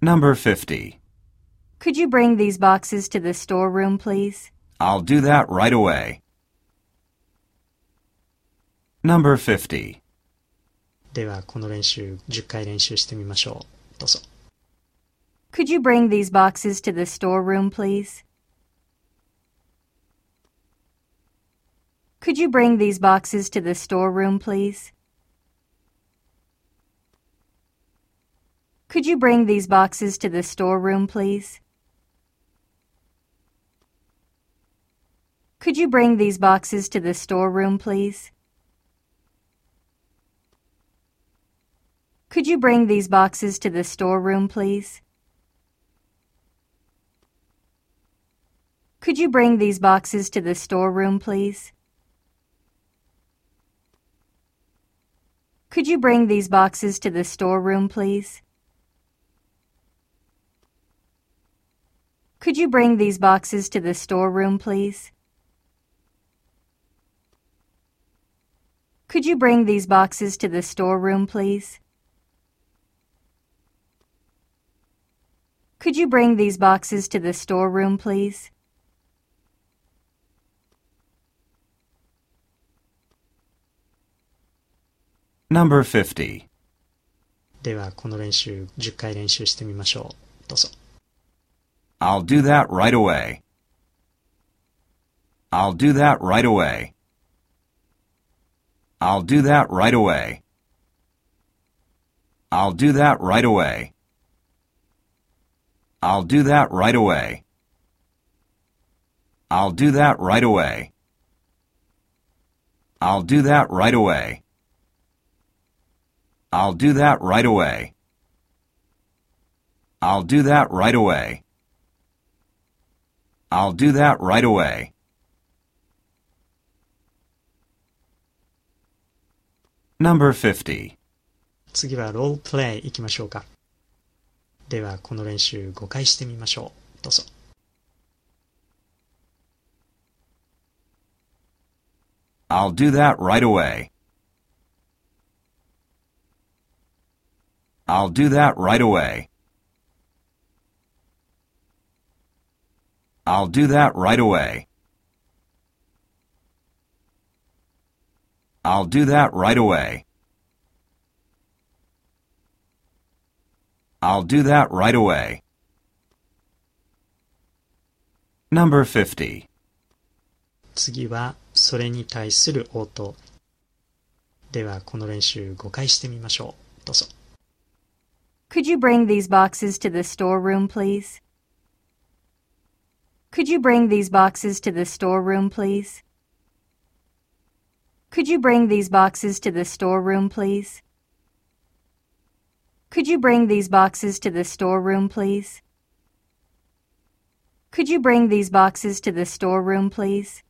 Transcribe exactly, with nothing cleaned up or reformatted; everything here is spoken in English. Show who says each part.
Speaker 1: Number fifty.
Speaker 2: Could you bring these boxes to the storeroom, please?
Speaker 1: I'll do that right away. Number fifty.
Speaker 3: ではこの練習じゅっかい練習してみましょう。どうぞ。
Speaker 2: Could you bring these boxes to the storeroom, please? Could you bring these boxes to the storeroom, please? Could you bring these boxes to the storeroom, please? Could you bring these boxes to the storeroom, please? Could you bring these boxes to the storeroom, please? Could you bring these boxes to the storeroom, please? Could you bring these boxes to the storeroom, please? Could you bring these boxes to the storeroom, please? Could you bring these boxes to the storeroom, please? Could you bring these boxes to the storeroom, please?
Speaker 1: Number fifty.
Speaker 3: ではこの練習じゅっかい練習してみましょう。どうぞ。
Speaker 1: I'll do that right away. I'll do that right away. I'll do that right away. I'll do that right away. I'll do that right away. I'll do that right away. I'll do that right away. I'll do that right away. I'll do that right away. I'll do that right away. Number fifty.
Speaker 3: 次はロールプレイ行きましょうか。ではこの練習ごかいしてみましょう。どうぞ。
Speaker 1: I'll do that right away. I'll do that right away. I'll do that right away. I'll do that right away. I'll do that right away. Number fifty.
Speaker 3: 次はそれに対する応答。ではこの練習ごかいしてみましょう。どうぞ。
Speaker 2: Could you bring these boxes to the storeroom, please? Could you bring these boxes to the storeroom, please? Could you bring these boxes to the storeroom, please? Could you bring these boxes to the storeroom, please? Could you bring these boxes to the storeroom, please?